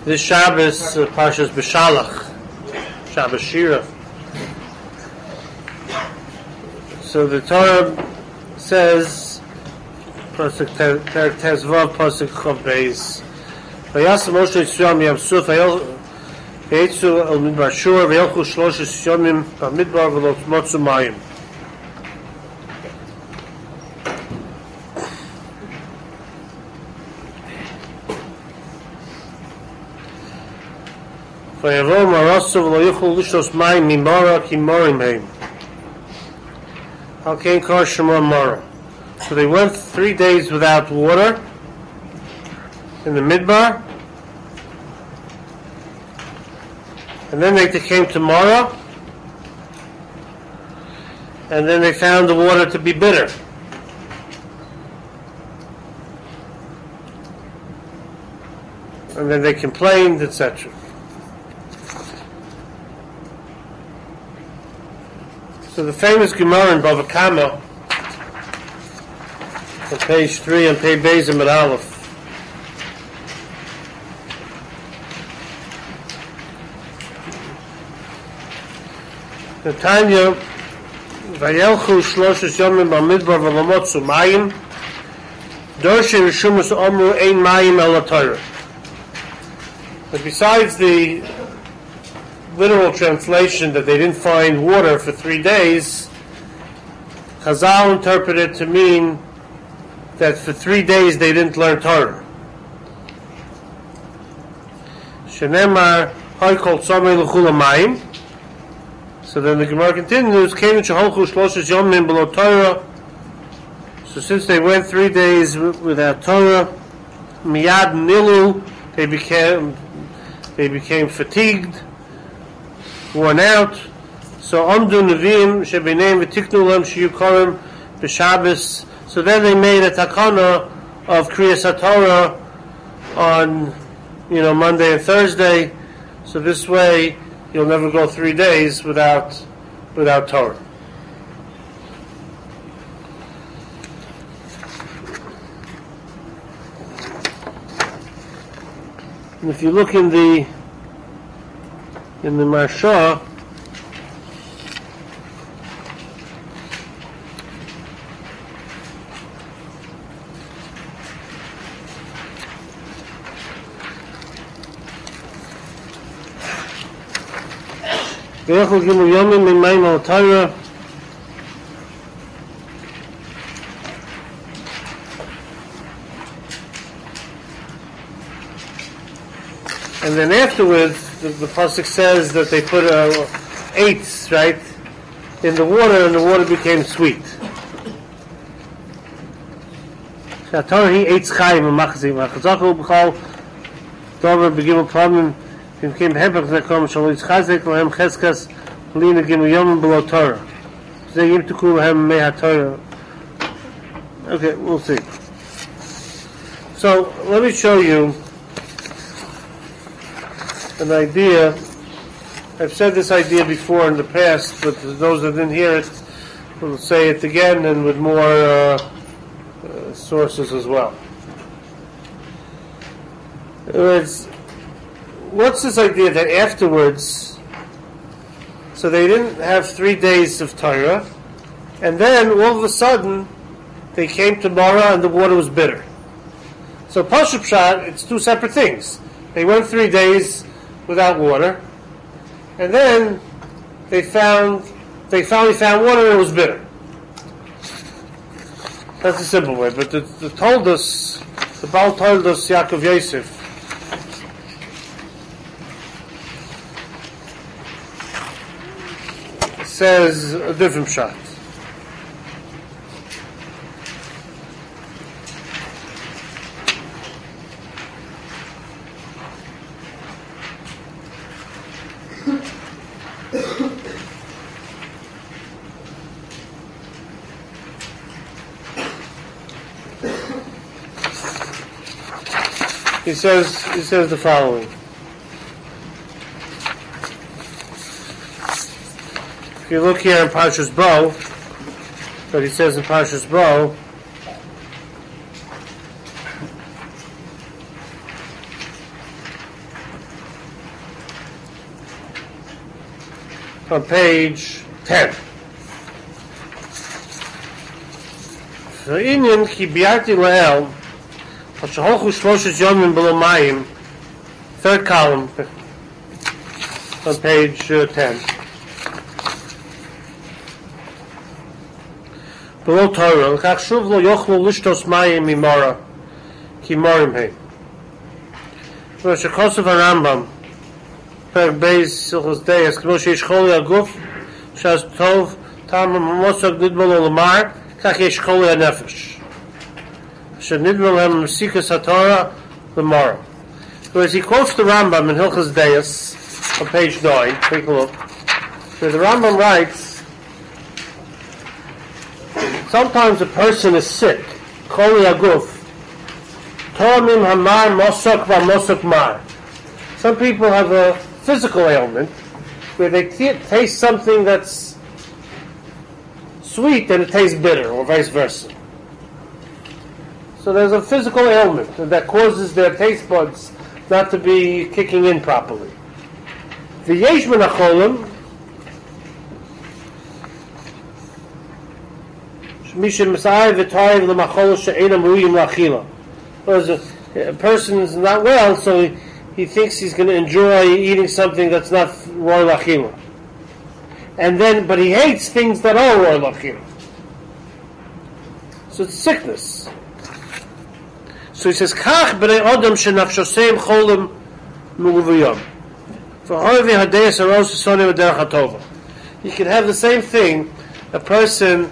This Shabbos, Parshas B'Shalach, Shabbos Shira. So the Torah says, Pasuk Tezvav, Pasuk Chav Beis, Vayasam Moshe Yisrael miyamsuf vayetzu el midbar shur vayelchu shloshes yomim b'midbar v'lo tmotzu mayim. Vayavo marasu v'lo yuchlu lishlos mayim mimara ki morim heim. Al kein kar shemar mara. So they went 3 days without water in the midbar, and then they came to Mara, and then they found the water to be bitter. And then they complained, etc. So the famous Gemara in Bava Kama, on page 3 on page Beis Amud Aleph, the Tanya, Vayelchu shloshes yomim b'midbar v'lomotzu mayim, Dorshe Rishumus Omru ein mayim el Torah. But besides the literal translation that they didn't find water for 3 days, Chazal interpreted it to mean that for 3 days they didn't learn Torah. Shenemar hay kol tzomei l'chul hamayim. So then the Gemara continues, Kein sheholchu shloshes yomim b'lo Torah. So since they went 3 days without Torah, miyad nilu, they became fatigued, worn out. So amdu neviim shebeneim v'tiknu lem sheyukarim b'Shabbos. So then they made a takana of Kriyas HaTorah on, Monday and Thursday. So this way, you'll never go 3 days without Torah. And if you look in the Marsha, V'yachol gimu yomim mimayim al Torah. And then afterwards, the pasuk says that they put eights, right, in the water, and the water became sweet. Torah he eitz chayim v'machzik v'chazachu b'chal dover b'gimel pamim. Okay, we'll see. So let me show you an idea. I've said this idea before in the past, but those that didn't hear it, we'll say it again and with more sources as well. What's this idea that afterwards, so they didn't have 3 days of Torah, and then all of a sudden they came to Mara and the water was bitter. So Pashup Pshat, it's two separate things. They went 3 days without water, and then they finally found water and it was bitter. That's a simple way. But the Baal told us Yaakov Yosef, says a different shot. He says the following. If you look here in Parshas Bo, what he says in Parshas Bo, on page 10. So Inyan ki biarti la'el ha'shaholchu shloshes yomim below mayim, third column on page 10. Below Torah, l'kach shuv lo yochlu lishtos mayim imora ki morim hei. Shekosov HaRambam Perek Beis Silchos Deis K'mo sheish choli haguf shas tov tam ha'mosok nidmol olamar kach yesh choli ha'nefesh asher nidmol hem mesikas ha'torah l'mara. So as he quotes the Rambam in Hilchos Deis on page 9, take a look, where the Rambam writes, sometimes a person is sick, choli haguf, Tomim hamar mosok v'mosok mar. Some people have a physical ailment where they taste something that's sweet and it tastes bitter, or vice versa. So there's a physical ailment that causes their taste buds not to be kicking in properly. V'yesh min hacholim mishem misai v'tayv l'machol she'enam ru'im la'achila. Whereas a person is not well, so he thinks he's going to enjoy eating something that's not roy lachila. But he hates things that are roy lachila. So it's sickness. So he says, Kach b'nei odom shenafshoseim cholim muluviyom. For hoivi hadeyas aros sonim v'derech hatova. You can have the same thing. A person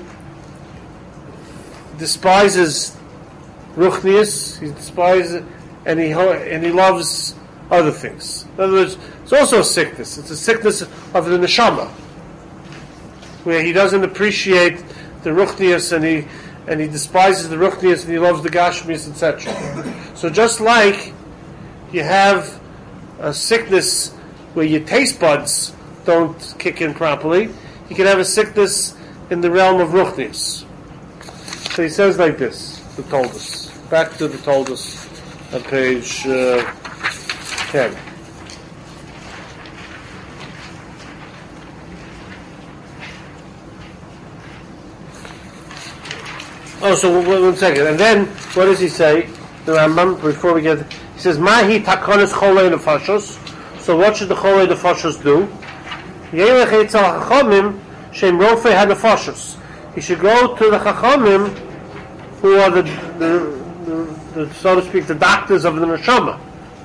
despises Ruchnius, he despises and he loves other things. In other words, it's also a sickness. It's a sickness of the neshama, where he doesn't appreciate the Ruchnius and he despises the Ruchnius and he loves the Gashmius, etc. So just like you have a sickness where your taste buds don't kick in properly, you can have a sickness in the realm of Ruchnius. So he says like this, the Toldus. Back to the Toldus on page 10. Oh, so one second. And then, what does he say? The Rambam, before we get... He says, Mahi takonis cholei nefashos. So what should the cholei nefashos do? Yelech etzel hachomim shem rofei ha-nefashos. He should go to the chachamim who are the so to speak, the doctors of the neshama.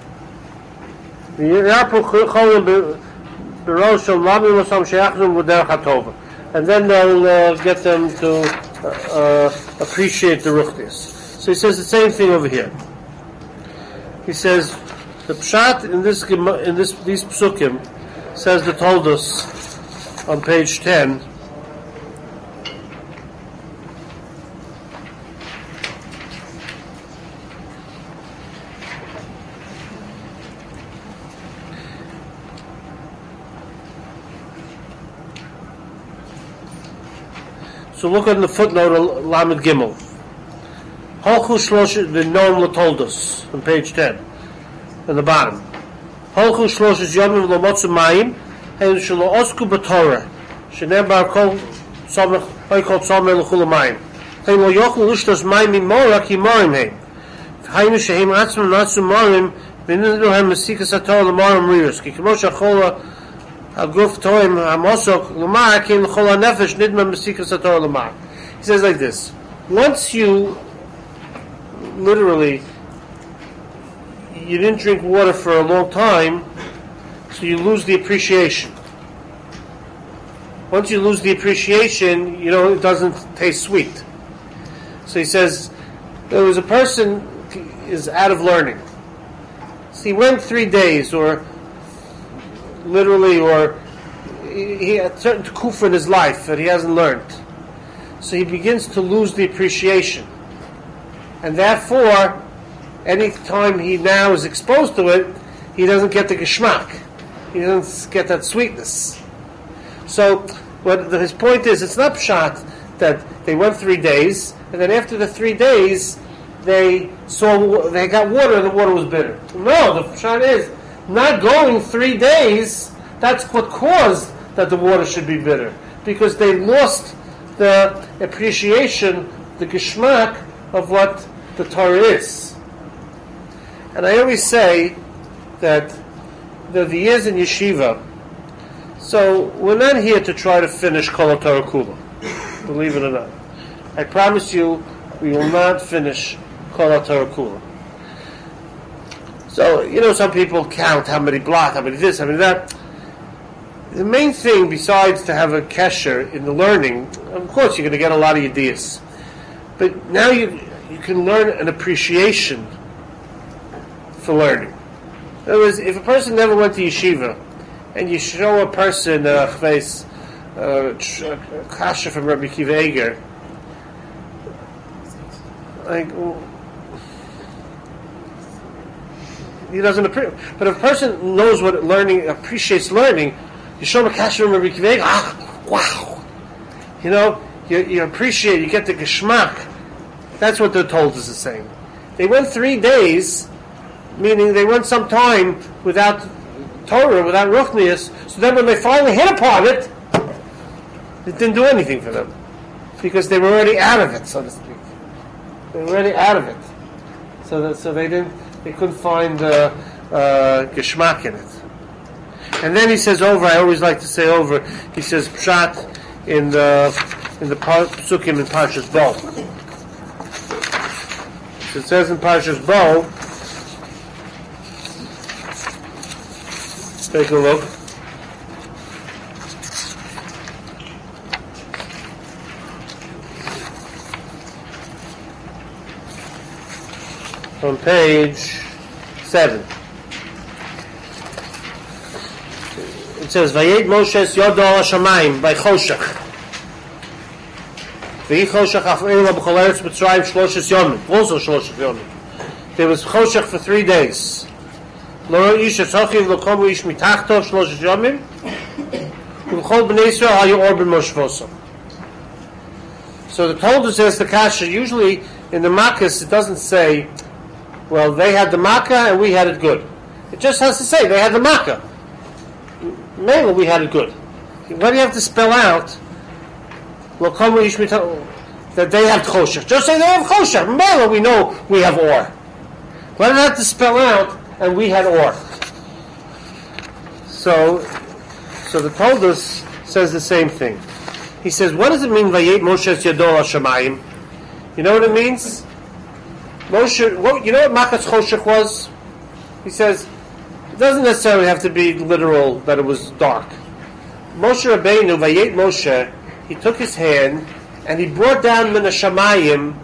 And then they'll get them to appreciate the ruchnis. So he says the same thing over here. He says the pshat in these psukim says the Toldus on page 10. So look at the footnote of Lamed Gimel. Holchu Shlosh, the Noam Toldus on page 10, on the bottom. Holchu Shlosh is Yomim Lomotzu Mayim, and Shlo Osku B'Torah, Shenebar Kol Somech Hoykol Somech L'Chul Mayim. Hein Lo Yochlu Lishtos Mayim Imora Ki Morim Hein. Hainu Shehem Atzmim Natsu Morim, V'Nidu Hem Mesikas HaTorah L'Morim Rius. Ki Kimo Shachola Aguf Toim Hamosok Lumar Kim L'Chol HaNefesh Nidma Mesikas HaTorah L'Mar. He says like this. Once you literally you didn't drink water for a long time, so you lose the appreciation. Once you lose the appreciation, it doesn't taste sweet. So he says there was a person is out of learning. So he went 3 days, or literally, or he had certain kufa in his life that he hasn't learned. So he begins to lose the appreciation. And therefore, any time he now is exposed to it, he doesn't get the geschmack. He doesn't get that sweetness. So, his point is, it's not pshat that they went 3 days, and then after the 3 days, they got water, and the water was bitter. No, the pshat is, not going 3 days, that's what caused that the water should be bitter, because they lost the appreciation, the geschmack of what the Torah is. And I always say that the years in yeshiva, so we're not here to try to finish Kol HaTorah Kula, believe it or not. I promise you, we will not finish Kol HaTorah Kula. So, some people count how many blocks, how many this, how many that. The main thing, besides to have a kesher in the learning, of course you're going to get a lot of ideas. But now you can learn an appreciation for learning. In other words, if a person never went to yeshiva, and you show a person a kasha from Rabbi Akiva Eiger, like, he doesn't appreciate. But if a person knows what learning, appreciates learning, you show him a kasha from Rabbi Akiva Eiger, wow! You appreciate, you get the geschmack. That's what the told us is saying. They went 3 days, meaning they went some time without Torah, without Ruchnius, so then when they finally hit upon it, it didn't do anything for them. Because they were already out of it, so to speak. They were already out of it. So they couldn't find geschmack in it. And then he says over, I always like to say over, he says pshat in the psukim in Parshas Bo. It says in Parshas Bo, take a look. On page 7. It says, Vayed Moshe Yodo al Hashamayim by Choshech. V'hi Choshech afreila b'chol eretz Mitzrayim shloshes yomim. Also shloshes yomim. There was Choshech for 3 days. Lo ish etzochiv lo komu ish mitachto shloshes yomim. U'v'chol b'nei Yisrael hayu or b'moshvoso. So the Talmud says the kasha, usually in the Makkos it doesn't say, well, they had the Makkah and we had it good. It just has to say they had the Makkah. Mainly we had it good. Why do you have to spell out that they have Choshech? Just say they have Choshech. Mainly we know we have Or. Why do you have to spell out and we had Or? So the Talmud says the same thing. He says, what does it mean, Vayet Moshe Yadol HaShamayim? You know what it means? Moshe, you know what Makas Choshech was? He says, it doesn't necessarily have to be literal that it was dark. Moshe Rabbeinu, Vayet Moshe, he took his hand and he brought down Min HaShamayim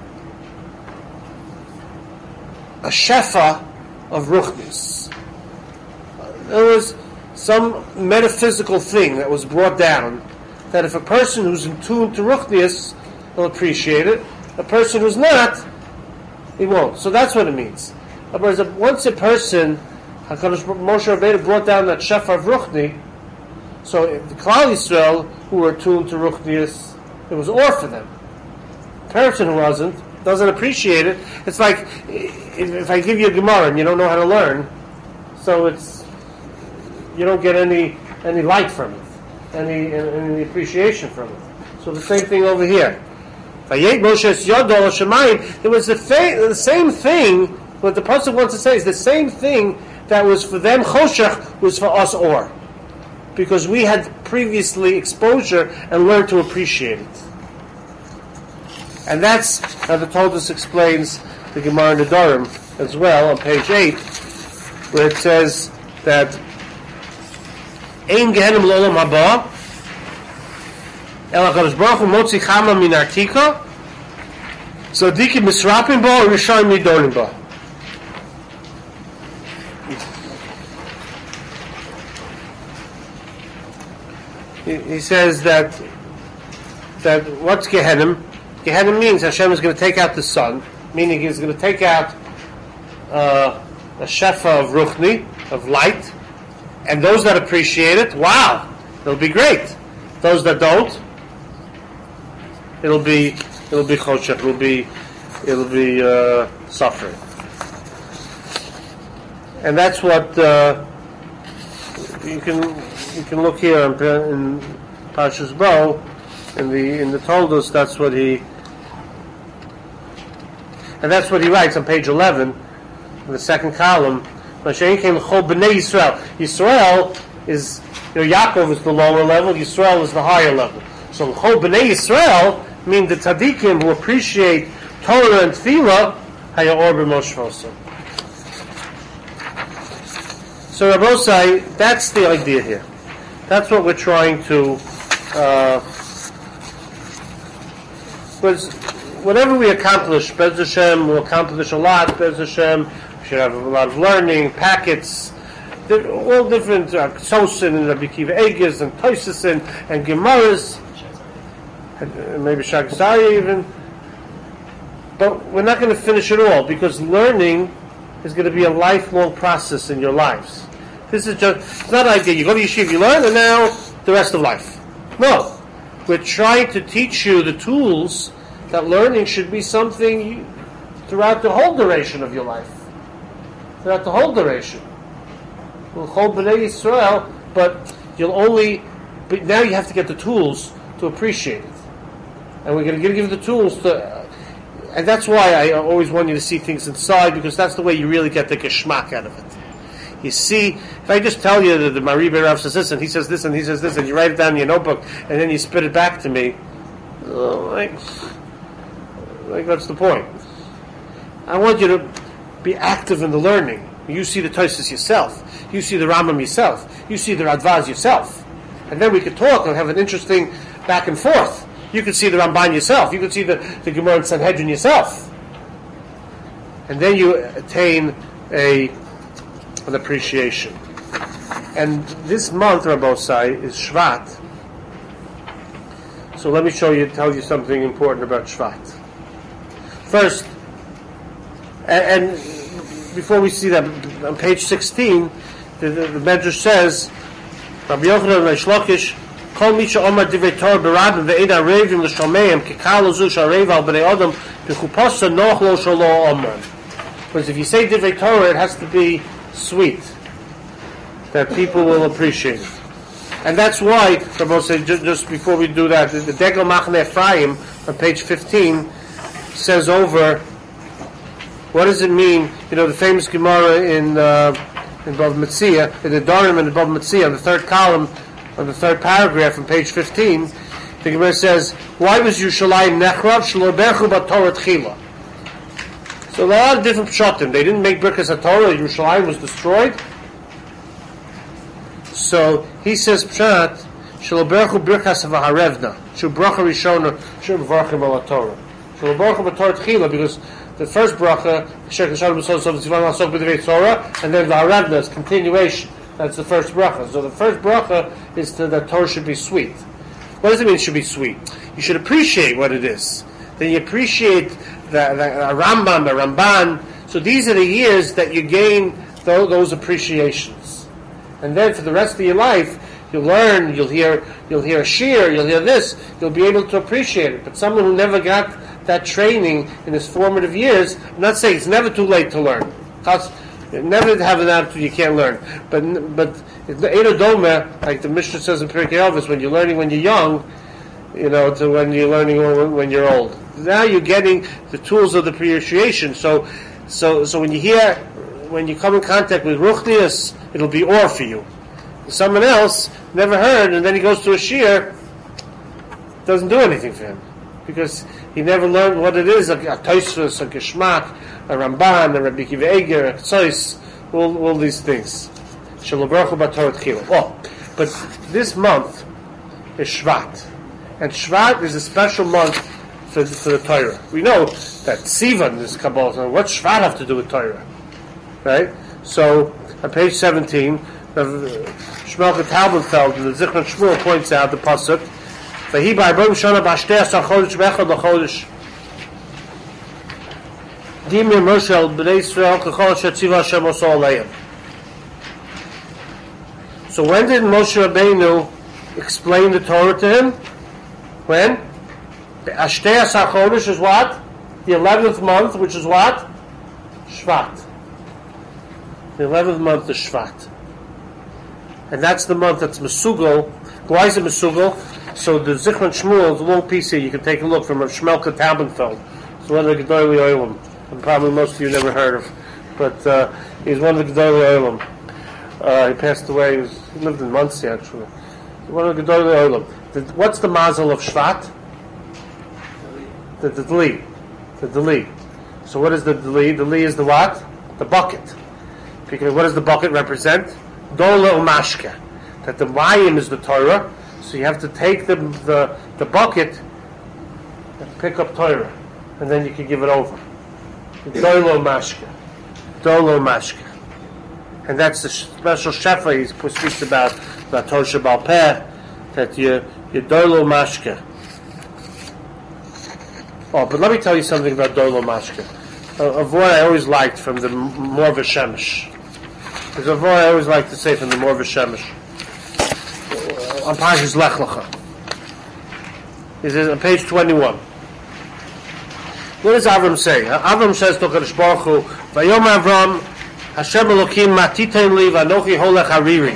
a shefa of Ruchnis. There was some metaphysical thing that was brought down that if a person who's in tune to Ruchnis will appreciate it, a person who's not, he won't. So that's what it means. Otherwise, once a person, HaKadosh Moshe Rabbeinu brought down that shefa of Ruchni, so if the Klal Yisrael who were tuned to Ruchnius, it was or for them. The person who doesn't appreciate it. It's like if I give you a Gemara and you don't know how to learn, so you don't get any light from it, any appreciation from it. So the same thing over here. Vayet Moshe Yodol HaShamayim. There was the same thing. What the pasuk wants to say is the same thing that was for them Choshech was for us Or, because we had previously exposure and learned to appreciate it. And that's how the Talmud explains the Gemara Nedarim as well on page 8, where it says that Ein Gehenim L'Olam Haba El HaKadosh Baruch Hu Motzi Chama Min Artika Tzadikim Misrapim Bo Rishayim Nidonim Bo. He says that what's Gehenim? Gehenim means Hashem is going to take out the sun, meaning He's going to take out a shefa of Ruchni, of light, and those that appreciate it, wow, it'll be great. Those that don't, it'll be choshech, it'll be suffering. And that's what you can look here in Parshas Bo, in the Toldos. That's what he writes on page 11, in the second column. Yisrael is, Yaakov is the lower level, Yisrael is the higher level. So Chol B'nei Yisrael mean the tzaddikim who appreciate Torah and Tefillah, Haya Or B'Moshvosa. So Rabbosai, that's the idea here. That's what we're trying to. Because whatever we accomplish, Bez Hashem will accomplish a lot. Bez Hashem, we should have a lot of learning, packets, all different Sosin and Rabbi Akiva Eiges and Toysisin and Gemaras, and maybe Shagasari even. But we're not going to finish it all, because learning is going to be a lifelong process in your lives. This is just, it's not an idea. You go to yeshiva, you learn, and now the rest of life. No. We're trying to teach you the tools that learning should be something throughout the whole duration of your life. Throughout the whole duration. We'll hold B'nai Yisrael, but now you have to get the tools to appreciate it. And we're going to give you the tools to, and that's why I always want you to see things inside, because that's the way you really get the geschmack out of it. You see, if I just tell you that the Maribe Rav says this, and he says this, and he says this, and you write it down in your notebook, and then you spit it back to me, like what's the point? I want you to be active in the learning. You see the Tosfos yourself. You see the Rambam yourself. You see the Radvaz yourself. And then we could talk and have an interesting back and forth. You could see the Ramban yourself. You could see the Gemara and Sanhedrin yourself. And then you attain an appreciation. And this month, Rabbosai, is Shvat. So let me tell you something important about Shvat. First, and before we see that, on page 16, the Medrash says, Rabbi Yochanan Reish Lakish, Kol mi she'omar divrei Torah b'rabim ve'ein arevim l'shomeim kekal ozu she'arev al b'nei adam b'chupasa noch lo shelo omar. Because if you say divrei Torah, it has to be sweet, that people will appreciate it. And that's why, Rabbi said, just before we do that, the Degel Machne Ephraim on page 15 says over, what does it mean? The famous Gemara in Bava Metzia, in the Dorim and Bava Metzia, on the third column, on the third paragraph on page 15, the Gemara says, why was Yerushalayim Nechrav? Shelo berchu b'Torah tchila. So a lot of different pshatim. They didn't make Birkas HaTorah, Yerushalayim was destroyed. So he says pshat, Shelo berchu birkas v'harevna, shu bracha rishona, shu v'varchim al Torah. Shelo berchu b'Torah tchila, because the first bracha, and then the Harevna is continuation. That's the first bracha. So the first bracha is that Torah should be sweet. What does it mean it should be sweet? You should appreciate what it is. Then you appreciate the Rambam, the Ramban. So these are the years that you gain those appreciations. And then for the rest of your life, you'll learn, you'll hear a shir, you'll hear this, you'll be able to appreciate it. But someone who never got that training in his formative years, I'm not saying it's never too late to learn. Never have an attitude you can't learn. But the Edo Doma, like the Mishnah says in Pirkei Avos, when you're learning when you're young, to when you're learning when you're old. Now you're getting the tools of the appreciation. So when you come in contact with Ruchnius, it'll be or for you. Someone else never heard, and then he goes to a shir, doesn't do anything for him, because he never learned what it is, a Tosfos, a Geschmack, a Ramban, a Rabbi Akiva Eiger, a Tzos, all these things. Shelo berchu b'Torah tchila. Oh, but this month is Shvat. And Shvat is a special month for the Torah. We know that Sivan is Kabbalah. What's Shvat have to do with Torah? Right? So, on page 17, Shmuel Talbenfeld, the Zichron Shmuel points out the pasuk, "Vahi ba'arba'im shana b'ashtei asar chodesh v'echad l'chodesh dimir Moshe al b'nei Yisrael k'chol asher tziva Hashem oso aleim." So when did Moshe Rabbeinu explain the Torah to him? When? Ashtei asar chodesh is what? The 11th month, which is what? Shvat. The 11th month is Shvat. and that's the month that's Mesugel. Why is it Mesugel? So the Zichron Shmuel, the long piece here, you can take a look from Shmelka Taubenfeld. It's one of the Gedolei Olam, and probably most of you never heard of, but he's one of the Gedolei Olam. He passed away. He lived in Muncie actually. One of the Gedolei Olam. What's the mazel of Shvat? The Deli. The Deli. So what is the Deli? The Deli is the what? The bucket. Because what does the bucket represent? Dola umashke. That the mayim is the Torah. So you have to take the bucket and pick up Torah, and then you can give it over. Dola umashke. Dola umashke. And that's the special shefa he speaks about the Torah Shabbal Peh, that you Dola umashke. Oh, but let me tell you something about Dola umashke. A word I always liked from the Morva Shemesh. There's a word I always like to say from the Morva Shemesh. On Parshas Lech Lecha. This is on page 21. What does Avram say? Avram says to Kadosh Baruch Hu, Vayom Avram, Hashem Elokim matitein li v'anochi holech hariri.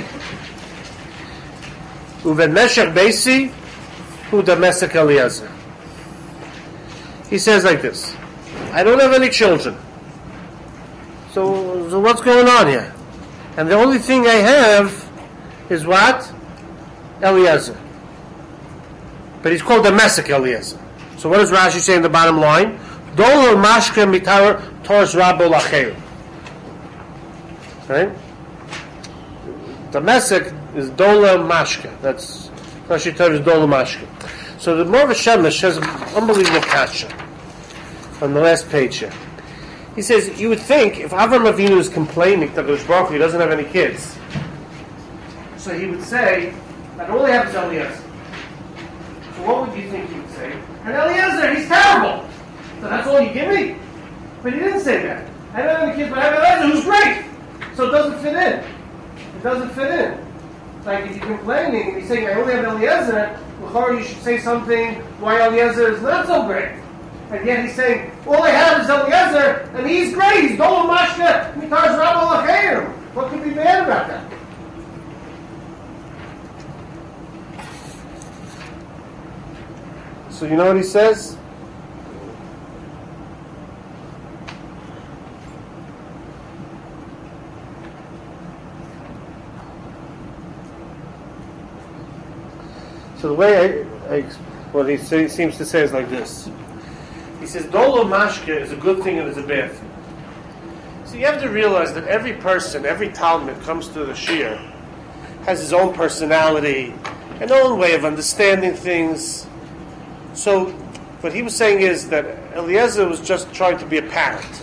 Uven meshech beisi, hu damesek Eliezer. He says like this, I don't have any children. So what's going on here? And the only thing I have is what? Eliezer. But he's called the Mesek Eliezer. So what does Rashi say in the bottom line? Dolo mashke mitar tors rabo lacheru. Right? The Mesek is Dola Mashke. That's Rashi tells Dola Mashke. So the Morva Shemesh has an unbelievable kasha on the last page here. He says, you would think if Avram Avinu is complaining to Kadosh Baruch Hu, he doesn't have any kids, so he would say that all he has is Eliezer. So what would you think he would say? And Eliezer, he's terrible. So that's all you give me? But he didn't say that. I don't have any kids, but I have Eliezer, who's great. So it doesn't fit in. It doesn't fit in. It's like if you're complaining and you're saying, I only have Eliezer, before you should say something why Eliezer is not so great. And yet he's saying, all I have is Eliezer, and he's great. He's Dola Mashke, Mitar's Rabbo Lacheir. What could be bad about that? So you know what he says? So the way what he seems to say is like this. He says, Dolo Mashke is a good thing and is a bad thing. So you have to realize that every person, every Talmud comes to the Shir, has his own personality, an own way of understanding things. So what he was saying is that Eliezer was just trying to be a parrot.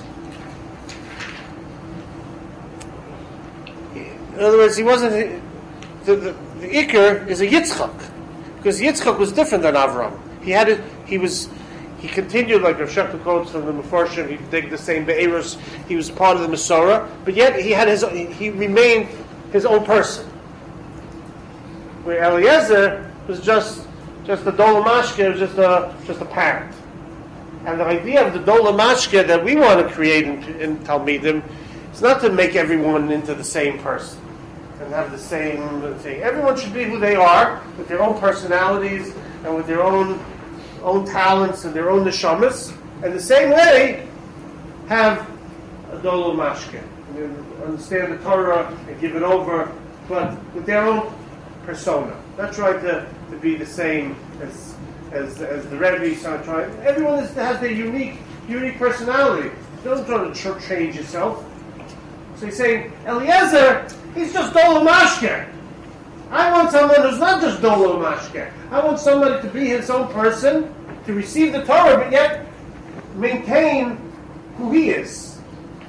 In other words, he wasn't... The Iker is a Yitzchak. Because Yitzchak was different than Avram. He continued, like Rav Shechter quotes from the Mefarshim, he did the same Be'eros, he was part of the Masorah, but yet he remained his own person. Where Eliezer was just a Dola Mashke, was just a parrot. And the idea of the Dola Mashke that we want to create in Talmidim is not to make everyone into the same person and have the same thing. Everyone should be who they are, with their own personalities and with their own talents and their own neshamas, and the same way have a Dola Mashke. Understand the Torah and give it over, but with their own persona. Not trying to be the same as the Rebbe. Everyone has their unique personality. Don't try to change yourself. So he's saying, Eliezer, he's just Dola Mashke. I want someone who's not just Dola Mashke. I want somebody to be his own person, to receive the Torah, but yet maintain who he is.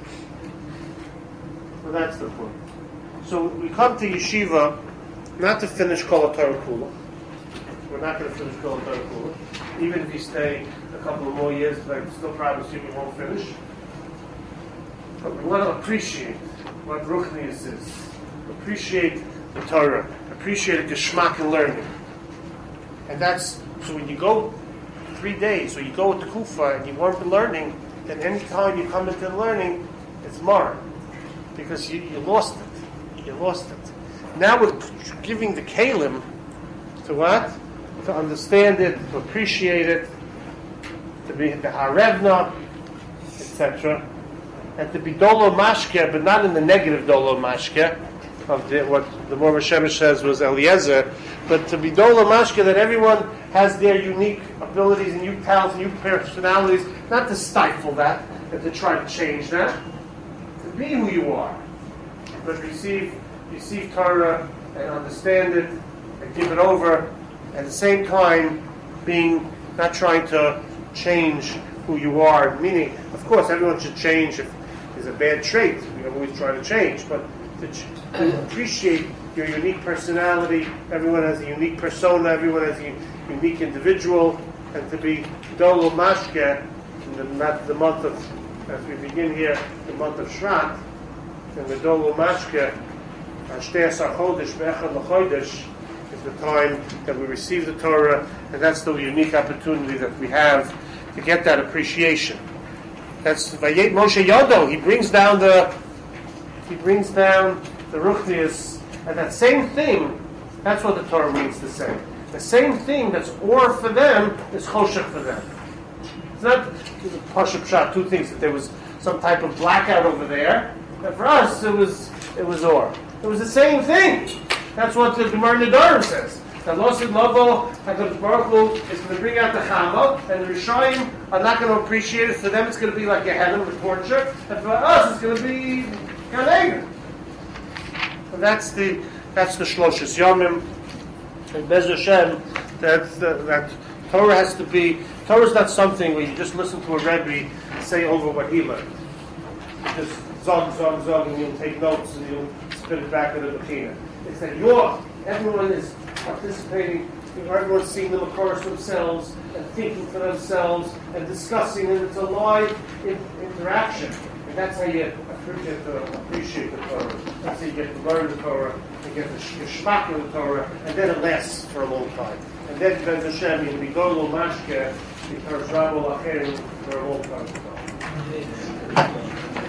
So that's the point. So we come to yeshiva not to finish Kol HaTorah Kula. We're not going to finish Kol HaTorah Kula. Even if you stay a couple of more years, I can still promise you we won't finish. But we want to appreciate what Ruchnius is. Appreciate the Torah. Appreciate the Geschmack and learning. And that's, so when you go 3 days, or you go to Kufa and you weren't learning, then any time you come into learning, it's mar. Because you lost it. You lost it. now we're giving the kalim to what? To understand it, to appreciate it, to be the harevna, etc. And to be dolo mashke, but not in the negative dolo mashke, of what the Mormon Shemesh says was Eliezer, but to be dolo mashke, that everyone has their unique abilities and unique talents and unique personalities, not to stifle that and to try to change that, to be who you are, but receive Torah and understand it and give it over, at the same time being not trying to change who you are, meaning, of course, everyone should change if there's a bad trait. We always try to change, but to appreciate your unique personality. Everyone has a unique persona. Everyone has a unique individual, and to be dolo mashke in the month of, as we begin here, the month of Shvat, and the dolo mashke, Ashtei Asar Chodesh Be'echad L'Chodesh, is the time that we receive the Torah, and that's the unique opportunity that we have to get that appreciation. That's Vayet Moshe Yodo. He brings down the Ruchnius, and that same thing. That's what the Torah means to say. The same thing that's or for them is choshech for them. It's not Pashup Pshat, two things, that there was some type of blackout over there. And for us, it was or. It was the same thing. That's what the Gemara Nedarim says. That Losid Lovo, HaKadosh Baruch Hu is going to bring out the Chama, and the Rishayim are not going to appreciate it. For them, it's going to be like a heaven with torture, and for us, it's going to be Gan Eden. And that's the Shloshes Yomim. And Bez Hashem, that Torah has to be. Torah is not something where you just listen to a Rebbe say over what he learned. You just zog, and you'll take notes and you'll spit it back into the Bechina. It's that everyone is participating, everyone's seeing the Makoros themselves and thinking for themselves and discussing, and it's a live interaction. And that's how you appreciate the Torah. That's how you get to learn the Torah, and get the shmak of the Torah, and then it lasts for a long time. And then Ben Hashem, you'll be Dolo Mashke, because Rabbi Lacherim for a long time.